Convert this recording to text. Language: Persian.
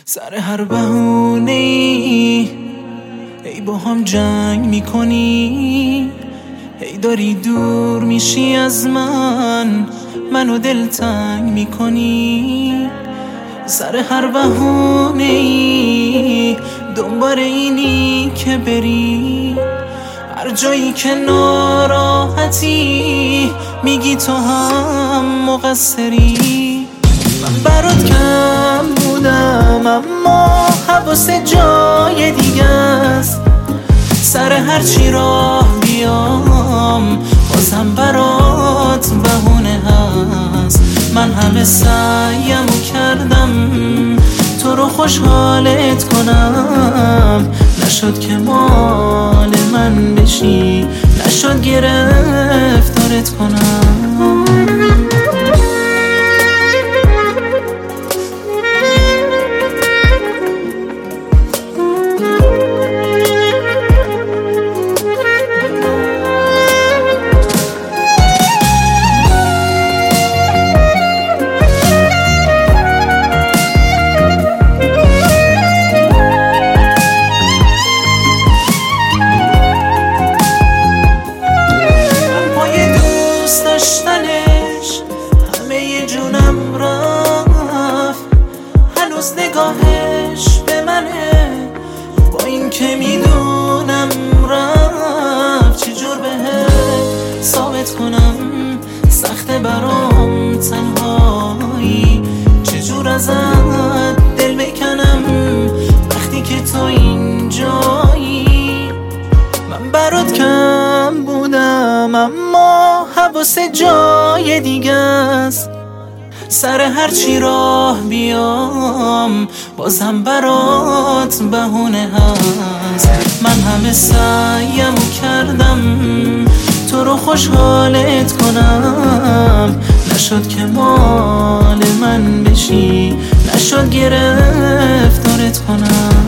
سر هر بهونه‌ای ای با هم جنگ میکنی، ای داری دور میشی از منو دلتنگ میکنی. سر هر بهونه‌ای دنبال اینی که بری، هر جایی که ناراحتی میگی تو هم مقصری. من برات کم بودم اما حواس جای دیگه است. سر هر چی راه بیام بازم برات بهونه هست. من همه سعیمو کردم تو رو خوشحالت کنم، نشد که مال من بشی، نشد گرفتارت کنم. همه جونم رفت، هنوز نگاهش به منه، با این که میدونم رفت چجور بهت ثابت کنم. سخته برام تنهایی، چجور ازت دل بکنم وقتی که تو اینجایی. من برات کم بودم اما حواس جای دیگه است. سر هر چی راه بیام بازم برات بهونه هست. من همه سعیمو کردم تو رو خوشحالت کنم، نشد که مال من بشی، نشد گرفتارت کنم.